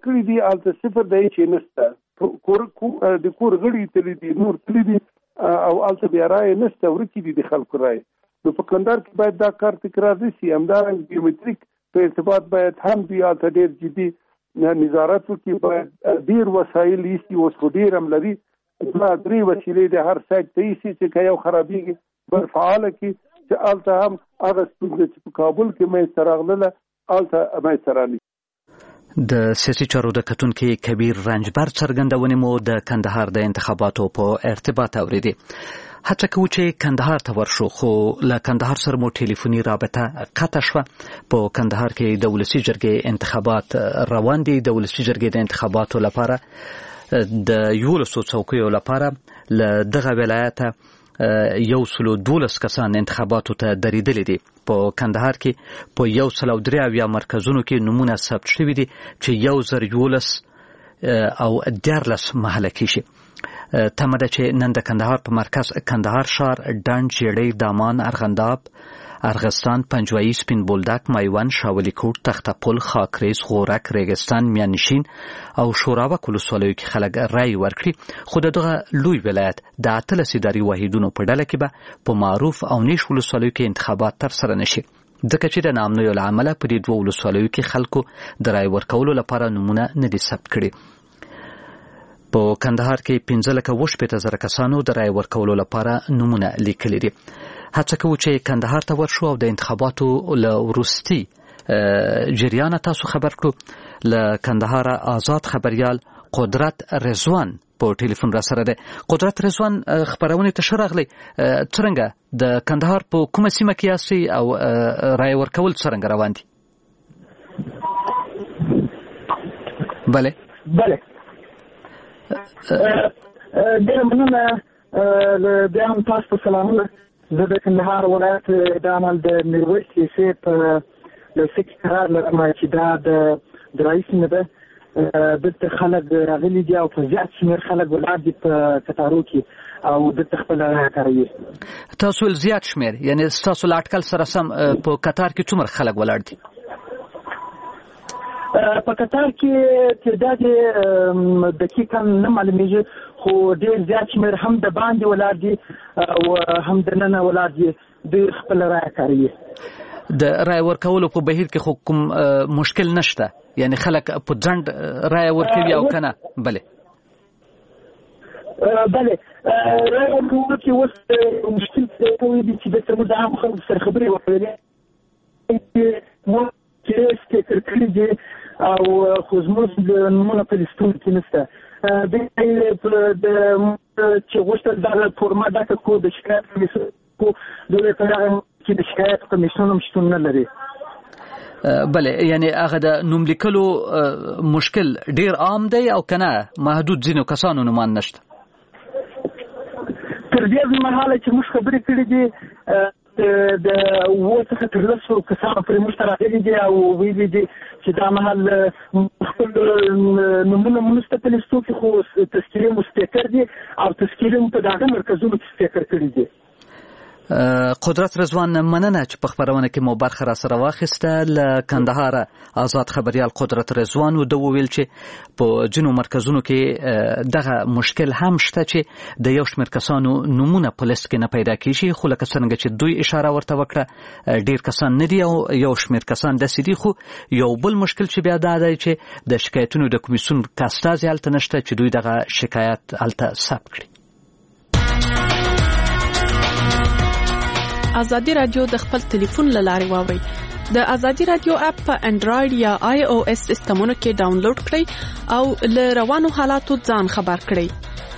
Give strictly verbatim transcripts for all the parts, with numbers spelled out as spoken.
کړي دي هلته صفر دی چې نشته کور د کور غړي تللی دي نور تللی دي او هلته بیا رایې نشته ورکې دي د خلکو رایې. نو په کندهار کې باید دا کار تکرار نه شي. همدارنګه بیومتریک په ارتباط باید هم دوی هلته ډېر جدي نظارت وکړي. باید ډېر وسایل ایستي اوس خو ډېر هم لري دوه درې وسیلې د هر سایټ ته ایستي چې که یو خرابېږي بل فعاله کړي چې هلته هم هغه ستونزه چې په کابل کې منځته راغلله هلته منځته رانشي. د سیاسي چارو د کتونکي کبیر رنجبر څرګندونې مو د کندهار د انتخاباتو په ارتباط اورېدې. هڅه کوو چې کندهار ته ورشو خو له کندهار سره مو ټلیفوني رابطه قطع شوه. په کندهار کې د ولسي جرګې انتخابات روان دي. د ولسي جرګې د انتخاباتو لپاره د یولسو څوکیو لپاره له دغه ولایته یو سلو دولس کسان انتخاباتو ته درېدلي دي. په کندهار کې په یو سل او درې اویا مرکزونو کې نومونه ثبت شوي دي چې یو زر یولس او دیارلس محلکي شي. تمه ده چې نن د کندهار په مرکز کندهار ښار، ډنډ، ژیړۍ، دامان، ارغنداب، ارغستان، پنجوایي، سپین بولدک، میوند، شاولی کوټ، تخته پل، خاکریز، غورک، ریګستان، میانشین او شوراوک ولسوالیو کې خلک رای ورکړي. خو دغه لوی ولایت د اتلس اداري واحدونو په ډله کې به په معروف او نیش ولسوالیو کې انتخابات ترسره نشي ځکه چې د ناامنیو له امله په دې دوه ولسوالیو کې خلکو د رای ورکولو لپاره نومونه نه دي ثبت کړي. په کندهار کې پنځه لکه اووه شپېته زره کسانو د رای ورکولو لپاره نومونه لیکلي دي. هڅه کوو چې کندهار ته ورشو او د انتخاباتو له وروستي جریانه تاسو خبر کړو. له کندهار آزاد خبریال قدرت رضوان په ټلیفون را سره ده. قدرت رضوان خبرونه ته ښه راغلی. څرنګه د کندهار په کومه سیمه کې یاستئ او رای ورکول څرنګه روان دي؟ بله بله ډېره مننه. بیا هم تاسو ته سلامونه. زه د کندهار ولایت د عمل د میرویس کیسې په له سکس قرار لرم چې دا د رئیس نه ده. دلته خلک راغلي دي او په زیات شمېر خلک ولاړ دي په کتارو کې او دلته خپل رایه کاروي. تاسو زیات شمېر یعنې ستاسو له اټکل سره سم په کتار کې څومره خلک ولاړ دي؟ په کتار کې تعداد دقیقا نه معلومیږي خو ډېر زیات شمېر هم د باندې ولاړ دي او هم د ننه ولاړ دي. دوی خپل رایه کاروي. د رای ورکولو په بهیر کې خو کوم مشکل نشته؟ یعنی خلک په ځنډ رای ورکوي او کنه؟ بله بله رای ورکولو کې اوس مشکل کوي دي چې دلته موږ د عام خلکو سره خبرې وکړلې. موږ چې سټیکر کړي دي او خو زموږ د نومونه په لیستونو کې نشته. چې غوښتل دغه فورمه ډکه کړو د شکایت کمیسیون کو دوی په هغه کې د شکایت کمیسیون هم شتون نه لري. بله یعنی هغه د نوم لیکلو مشکل ډیر عام دی او کنه محدود ځینو کسانو نومان نشته؟ تر دې مهاله چې موږ خبرې کړې دي د اووه څخه تر لسو کسانو پرې موږ ته راغلي دي او ویلي دي چې دا مهال خپل نومونه موږ ته په لیستو کې خو تذکیرې مو سپیکر دي او تذکیرې مو په دغه مرکزونو کې سپیکر کړي دي. قدرت رضوان مننه چې په خبرونه کې مو برخه را سره واخیسته. له کندهار آزاد خبریال قدرت رضوان و د وویل چې په ځینو مرکزونو کې دغه مشکل هم شته چې د یو شمېر کسانو نومونه په لیست کې نه پیدا کیږي خو لکه څرنګه چې دوی اشاره ورته وکړه ډیر کسان نه دي او یو شمېر کسان داسې دي. خو یو بل مشکل چې بیا دا دی چې د شکایتونو د کمیسیون استازي هلته نشته چې دوی دغه شکایت هلته ثبت کړي. ازادي رادیو د خپل ټلیفون له لارې واورئ. د ازادي رادیو اپ په انډراید یا آی او اس سیسټمونو کې ډاونلوډ کړئ او له روانو حالاتو ځان خبر کړئ.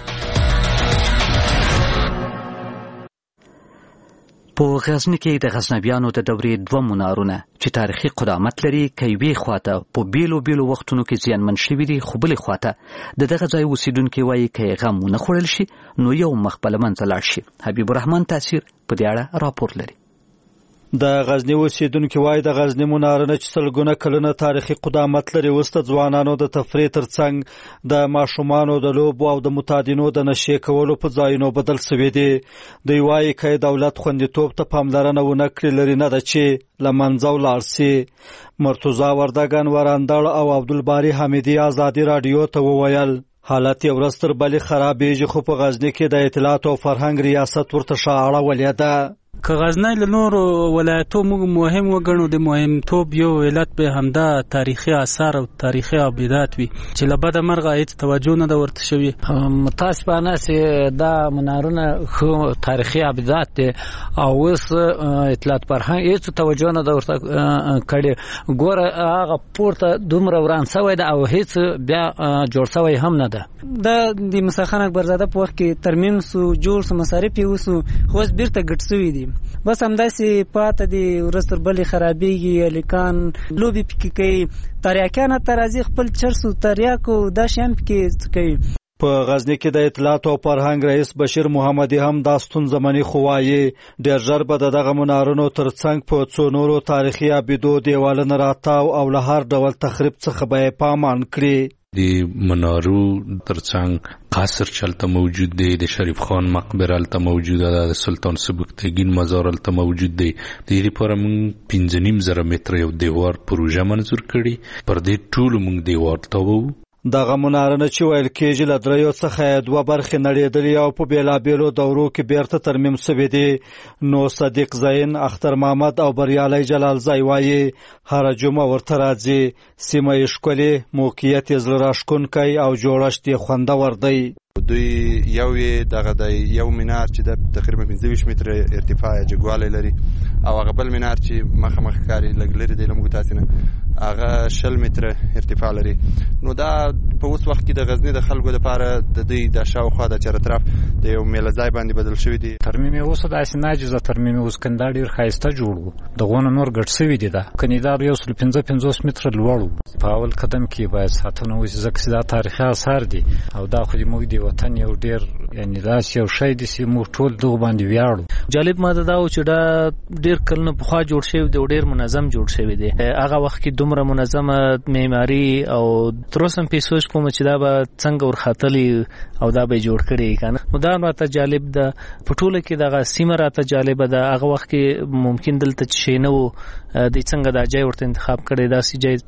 په غزني کې د غزنویانو د دورې دوه منارونه چې تاریخي قدامت لري کوي خواته په بیلو بیلو وختونو کې زیانمن شوي دي خو بلې خواته د دغه ځای اوسیدونکي وایي که غم ونه خوړل شي نو یو مخ په له منځه لاړ شي. حبیب الرحمن تاثیر په دې اړه راپور لري. د غزنی اوسیدونکو وای د غزنی منارونه چې سلګونه کلونه تاریخي قدامت لري وسته ځوانانو د تفریح ترڅنګ د ماشومانو د لوبو او د متادینو د نشي کولو په ځایونو بدل شوی دی. دوی وایي چې دولت خوندیتوب ته پاملرنه ونه کړې لري نه ده چې لمنځه ولاړ شي. مرتضی وردګان وراندړ او عبدالباری حمیدی آزادی رادیو ته وویل حالت یو ورځ تر بلې خرابېږي خو په غزنی کې د اطلاعات او فرهنګ ریاست ورته شاړه ولې ده. که غزنی له نورو ولایتو موږ مهم وګڼو د مهمتوب یو علت به همدا تاریخي آثار او تاریخي آبادات وي چې له بده مرغه هیڅ توجه نه ده ورته شوې. متاسفانه چې دا منارونه خو تاریخي آبادات دي او اوس اطلاعات فرهنګ هیڅ توجه نه ده ورته کړې. ګوره هغه پورته دومره وران شوی ده او هیڅ بیا جوړ شوی هم نه ده. دا د مساخان اکبرزاده په وخت کې ترمیم سو جوړ سو مصارف یې وسو خو اوس بیرته ګټ شوي دي. بس همداسې پاته دي ورځ تر بلې خرابېږي هلکان لوبې پکې کوي تریاکیان حتی راځي خپل چرس و تریاک و دا شیان پکې کوي. په غزنی کې د اطلاعات او فرهنګ رئیس بشیر محمدي هم دا ستونزه مني خو وایي ډېر ژر به د دغه منارونو ترڅنګ په څو نورو تاریخي ابیدو دیوالونه راتاو او له هر ډول تخریب څخه به یې پامان کړي. د منارو ترڅنګ قصر چلته موجود دی، د شریف خان مقبره الته موجوده ده، د سلطان سبکتګین مزار الته موجود دی. د دې لپاره موږ پنځه نیم زره متره یو دیوار پروژه منظور کړي. پر دې ټولو موږ دیوار تاوو. دغه منارونه چې ویل کېږي له دریو څخه دوه برخې نړېدلي او په بېلابېلو دورو کې بیرته ترمیم شوي دي. نو صدیق زین، اختر محمد او بریالی جلالزی وایي هره جمعه ورته راځي. سیمه یې ښکلې، موقعیت یې زړه راښکونکی او جوړښت یې خوندور دی. دوی یو یې دغه د یو منار چې د تقریبا پنځه ویشت متره ارتفاع جګوالی لري او هغه بل منار چې مخامخ ښکاري لږ لرې دی له موږ تاسې نه هغه شل متره ارتفاع لري. نو دا په اوس وخت کې د غزني د خلکو لپاره د دوی د شاوخوا د چارطرف د یو میله ځای باندې بدل شوي دي. ترمیم یې اوس داسې ناجیزه ترمیم یې اوس کندا ډېر ښایسته جوړ و، دغونه نور ګډ شوي دي. دا کنیدار یو سل پنځه پنځوس متره لوړ و. په اول قدم کې باید ساتنه وشي ځکه چې دا تاریخي آثار دي او دا خو زموږ د وطن یو ډېر یعنې داسې یو شی دی چې موږ ټول دغه باندې ویاړو. جالب ماده دا و چې دا ډېر کلونه پخوا جوړ شوی دی او ډېر منظم جوړ شوی دی. هغه وخت کې دومره منظمه معماري او تر اوسه هم پې سوچ کوم چې دا به څنګه ورختلی او دا به یې جوړ کړی که نه. نو دا راته جالب ده. په ټوله کې دغه سیمه راته جالبه ده. هغه وخت کې ممکن دلته چې شی نه و دوی څنګه دا ځای ورته انتخاب کړی، داسې ځای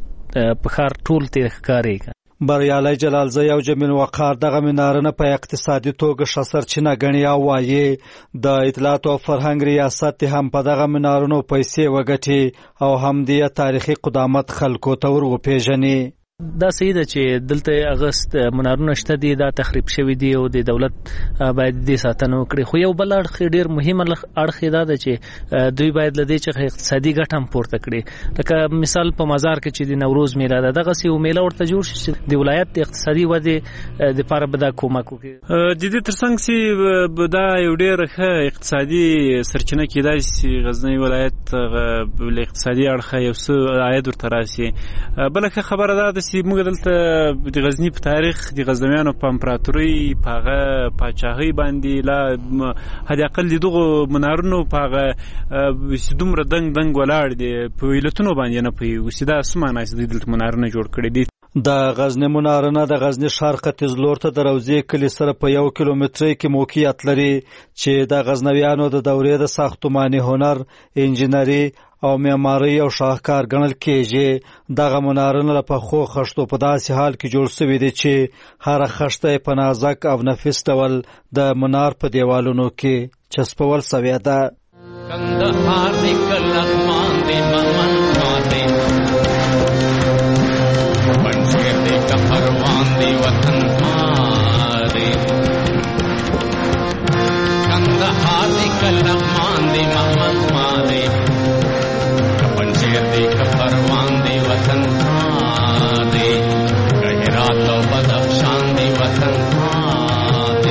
چې په ښار ټول ترې ښکاري. بریالی جلالزی او جمیل وقار دغه منارونه په اقتصادي توګه ښه سرچینه ګڼي او وایي د اطلاعات او فرهنګ ریاست هم په دغه منارونو پیسې وګټي او هم د تاریخي قدامت خلکو ته ور وپېژني. دا صحیح ده چې دلته اغست منارونه شته دي، دا تخریب شوي دي او د دولت باید دې ساتنه وکړي. خو یو بل اړخ ډېر مهم اړخ دا ده چې دوی باید له دې څخه اقتصادي ګټه هم پورته کړي. لکه مثال په مزار کې چې د نوروز میله ده، دغسې یو میله ورته جوړ شي چې د ولایت د اقتصادي ودې دپاره به دا کومک وکړي. د دې تر څنګ چې دا یو ډېر ښه اقتصادي سرچینه کېدای شي غزنی ولایت له اقتصادي اړخه یو څه عاید ورته راسي. بله ښه خبره دا ده چې موږ دلته د غزني په تاریخ د غزنویانو په امپراتورۍ په هغه پاچاهۍ باندې لا حد اقل د دغو منارونو په هغه چې دومره دنګ دنګ ولاړ دي په علتونو باندې نه پوهېږو چې دا څه معنا چې دوی دلته منارونه جوړ کړي دي. د غزنی منارونه د غزنی ښار ختیځ لور ته د روضې کلي سره په یو کیلومترۍ کې موقعیت لري چې د غزنویانو د دورې د ساختماني هنر، انجینري او معمارۍ او شاهکار ګڼل کېږي. دغه منارونه له پخو خښتو په داسې حال کې جوړ شوي دي چې هره خښته یې په نازک او نفیس ډول د منار په دیوالونو کې چسپول شوې ده. کندهار دی کلغمان دی ممن ماته پنځیر دی کفروان دی وطن ماره. کندهار دی کلغمان دی ممن ماره پنځیر دی کفروان دی وطن ماره. هرات او بدخشان دی وطن ماره.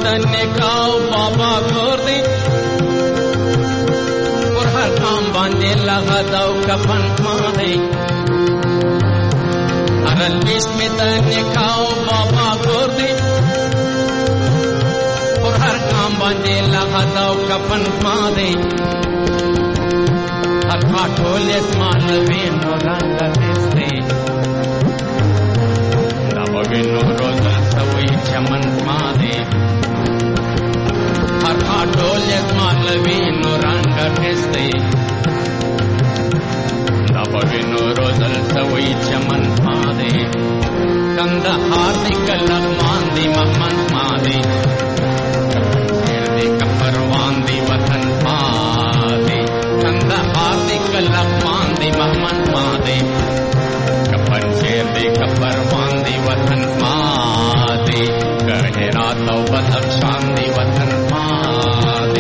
तन्ने खाओ बाबा गोर दे और हर काम बांधे लगा दो कफन मारे हर देश में तन्ने खाओ बाबा गोर दे और हर काम बांधे लगा दो कफन मारे हर काठोले स्मान वीन रंग देस्ते नबविनो रोज सवई चमन मारे हर काठोले स्मान वीन रंग देस्ते नबविनो रोज सवई चमन मारे कंद हार्दिक लगमान दी महमन मारे दे कपरवान दी वतन मारे कंद हार्दिक लगमान दी महमन मारे कपन शेर दे कपरवान दी वतन मारे कहे रातों बदक शान दी वतन मारे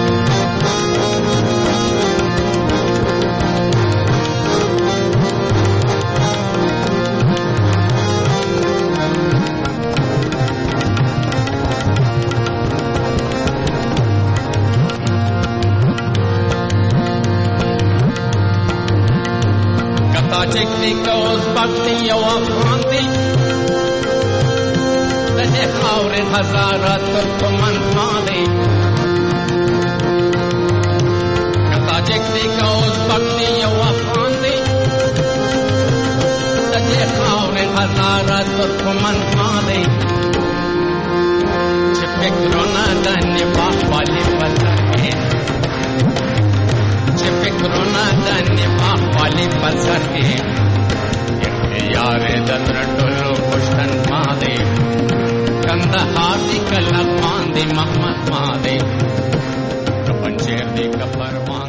Chikti goes bhakti yawa bhanti Taje khaure hazara turkuman maade Kata chikti goes bhakti yawa bhanti Taje khaure hazara turkuman maade Chipik rona danya baak wali pasake Chipik rona danya baak wali pasake यारे दत्रटुलो पुष्टन मादे कंद हाथी कलक मांदे महमद मादे कपन शेर दे कपर